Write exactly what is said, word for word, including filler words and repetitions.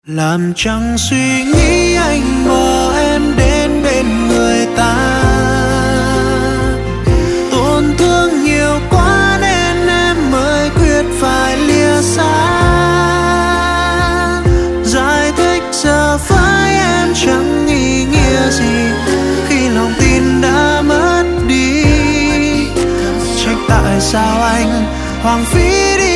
Làm chẳng suy nghĩ anh bỏ em đến bên người ta. Tổn thương nhiều quá nên em mới quyết phải lìa xa. Giải thích giờ với em chẳng ý nghĩa gì khi lòng tin đã mất đi. Trách tại sao anh hoang phí đi